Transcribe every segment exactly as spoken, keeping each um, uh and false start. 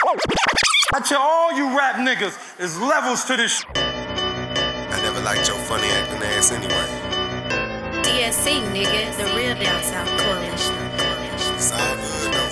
I tell all you rap niggas, there's levels to this sh. I never liked your funny acting ass anyway. D S C, nigga, the real down south coalition. It's all good though.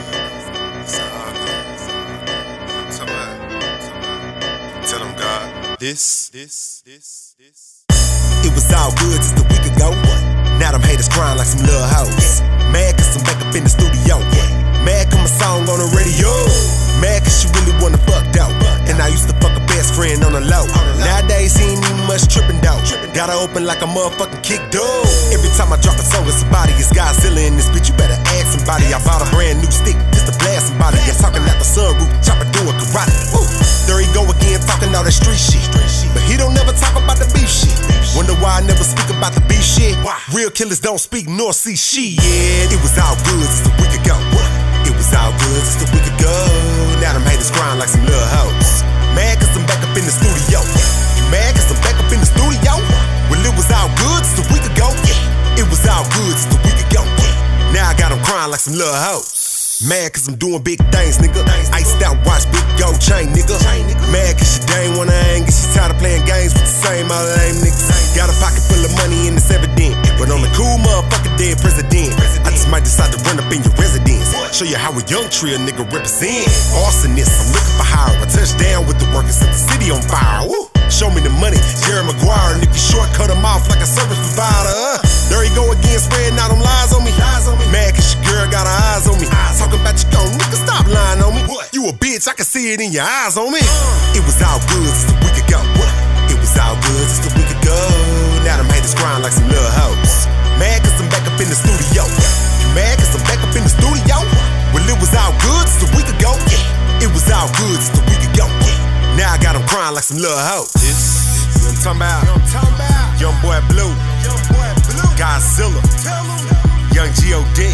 It's all good. It's all good. Somebody, tell them God. This, this, this, this. It was all good just a week ago. Now them haters crying like some little hoes. Mad cause I'm back up in the studio. Mad cause my song on the radio. Mad cause she really wanna fuck though. And I used to fuck a best friend on the low. Nowadays he ain't even much trippin' though. Got her open like a motherfucking kick dog. Every time I drop a song with somebody, it's Godzilla in this bitch. You better ask somebody. I bought a brand new stick just to blast somebody. I'm talking out the sunroof, chopper doing karate. Woo. There he go again talking all that street shit. But he don't never talk about the beef shit. Wonder why I never speak about the beef shit. Real killers don't speak nor see shit. Yeah, it was all good just a week ago. It was all good just a week ago. Now them haters crying like some little hoes. Mad cause I'm back up in the studio. You mad cause I'm back up in the studio? Well, it was all good just a week ago. It was all good just a week ago. Now I got them crying like some little hoes. Mad cause I'm doing big things, nigga. Iced out watch, big gold chain, nigga. Mad cause she dang wanna hang, and she tired of playing games with the same old lame niggas. Got a pocket full of money and it's evident, but on the cool motherfucker dead president. I just might decide to run up in your residence. Show you how a young trio nigga represent. Arsonist, I'm looking for hire. I touch down with the workers, set the city on fire. Woo. Show me the money, Jerry Maguire. And if you short, cut him off like a service provider. Uh. There he go again, spreading out them lies on me. Mad cause your girl got her eyes on me. Talking about you gon' nigga, stop lying on me. You a bitch, I can see it in your eyes on me. It was all good just a week ago. It was all good just a week ago. Now them haters crying like some little hoes. Mad cause I'm back up in the studio. You mad cause I'm back up in the studio? Well, it was all good just a week ago. It was all good just a week ago. Now I got them crying like some little hoes. This, you know what I'm talking about? Young boy Blue, Godzilla, Young G O D.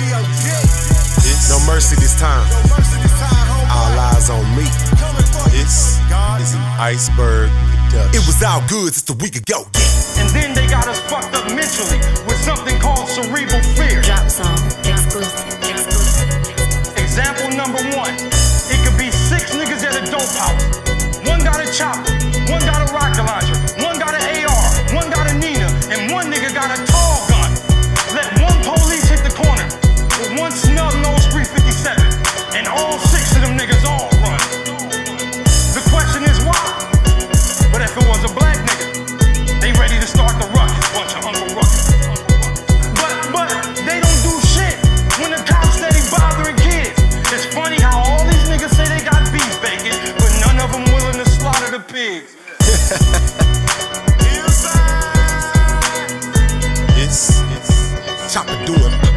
No mercy this time. All eyes on me. This is an iceberg production. It was all good just a week ago. And then they got us fucked up mentally with something called cerebral fear. Drop song, exclusive, exclusive. Example number one. It could be six niggas at a dope house. One got a chopper, one got a rocket launcher, one got an A R, one got a Nina, and one nigga got a tall gun. Let one police hit the corner with one snub-nosed three fifty-seven, and all six of them niggas all run. The question is why? But if it was a black nigga, they ready to start the ruckus, bunch of Uncle Ruckus. But, but, they don't do shit when the cops steady bothering kids. It's funny how all these niggas say they got beef bacon, but none of them willing to slaughter the pigs. This is Chopper doing